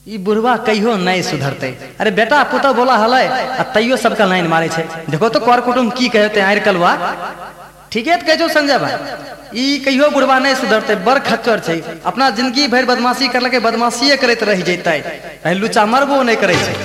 ई बुढ़वा कहियो नहीं सुधरते। अरे बेटा पुतो बोला हलै आ तैयो सबका लाइन मारे छे। देखो तो कर कुटुम की कहते आर कलवा ठीक है कहो संजय भाई ई कहियो बुढ़वा नहीं सुधरते बड़ खच्चर छे। अपना जिंदगी भर बदमाशी करलके बदमाशीए करते रह जैते लुचा मरबो नहीं करे छे।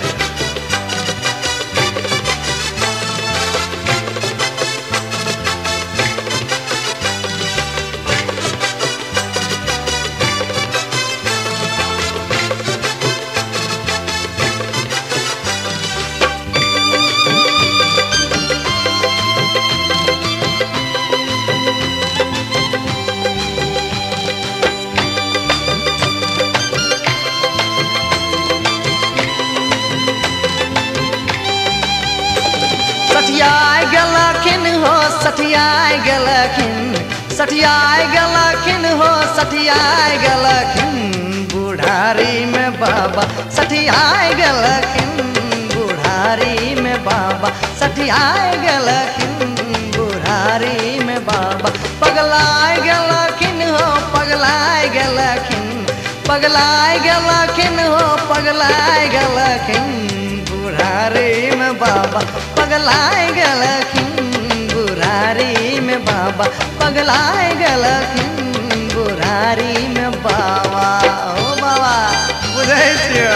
सठियाई गलखिन हो सठियाई गलखिन सठियाई गलखिन हो सठियाई गलखिन बुढ़ारी में बाबा सठियाई गलखिन बुढ़ारी में बाबा सठियाई गलखिन बुढ़ारी में बाबा पगलाई गलखिन हो पगलाई गलखिन पगलाई गलखिन हो पगलाई गलखिन बुढ़ारी में बाबा पगलाई गलखिन बुढ़ारी में बाबा पगलाई गलखिन बुढ़ारी में बाबा। ओ बाबा बुझे छियो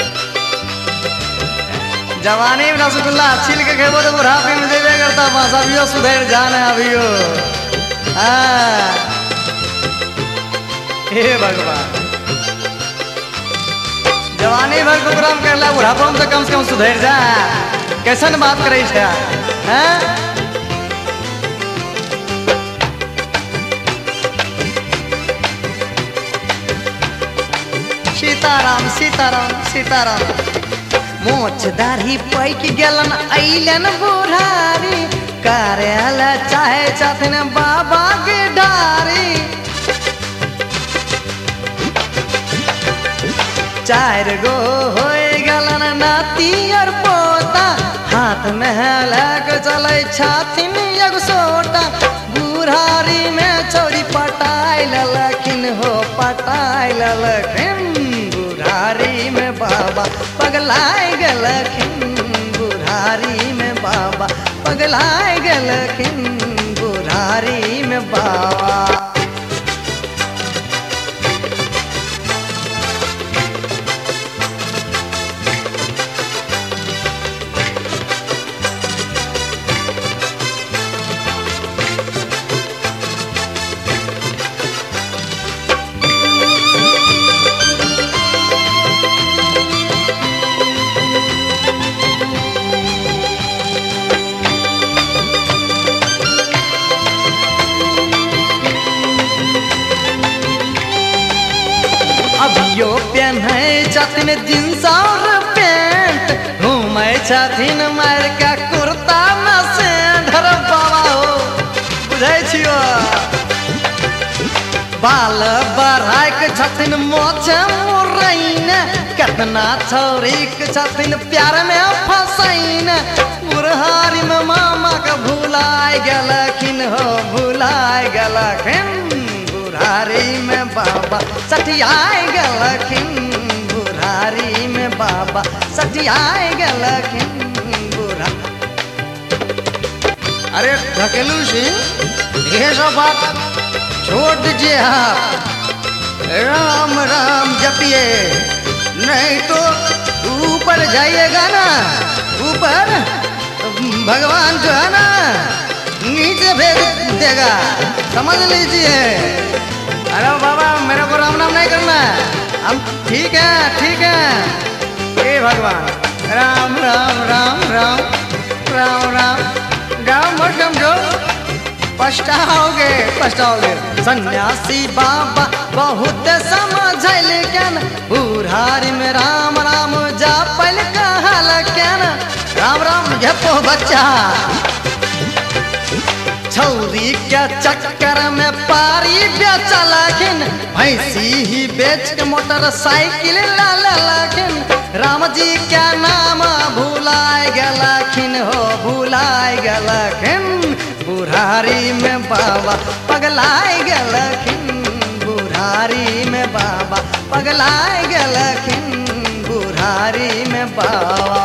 जवानी में रसगुल्ला छील के खेबो तो बुढ़ापे में जेबे करता बस अभियो सुधर जाना अभियो। हाँ हे भगवान जवानी भर को प्रोग्राम कर ला बुढ़ापा में तो कम से कम सुधर जा। कैसन बात करे छे हैं? सीताराम सीताराम सीताराम मोछ दाढ़ी पैक गेलन अइलन बुढ़ारी कार्यालय चाहे छथिन बाबा के डारी। चार गो हो गलन नाती और पोता हाथ में लग चले छथिन एगो सोटा बुढ़ारी में छोरी पटाई ललखिन हो पटाई ललखिन बुढ़ारी में बाबा पगलाई गलखिन बुढ़ारी में बाबा पगलाई गलखिन बुढ़ारी में बाबा। अभियो पहने छथिन जींस और पैंट घूमे छथिन मार के कुर्ता में से धर बाबा हो बुझे छियो बाल बढ़ाई के छथिन मोछ मुरैन कितना छोरी के छथिन प्यार में फसैन बुढ़ारी में मामा के भुलाए गलखिन हो भुलाए गलखिन बुढ़ारी में बाबा सठियाई गलखिन बुढ़ारी में बाबा सठियाई गलखिन बुढ़ा। अरे ढकेलू सिंह ये सब बात छोड़ दीजिए आप राम राम जपिए नहीं तो ऊपर जाइएगा ना ऊपर भगवान जो है ना नीचे भेज देगा समझ लीजिए। अरे बाबा मेरे को राम नाम नहीं करना हम ठीक है हे भगवान राम राम राम राम राम राम राम मत समझो पछताओगे पछताओगे। सन्यासी बाबा बहुत समझल केन बुढ़ारी में राम राम जापल कहल केन राम राम जपो बच्चा छौरी के चक्कर में पारी बेचलखिन भैंसी ही बेच के मोटरसाइकिल ललखिन राम जी के नाम भुलाए गलखिन हो भुलाए गलखिन बुढ़ारी में बाबा पगलाए गलखिन बुढ़ारी में बाबा पगलाए गलखिन नारी में बावा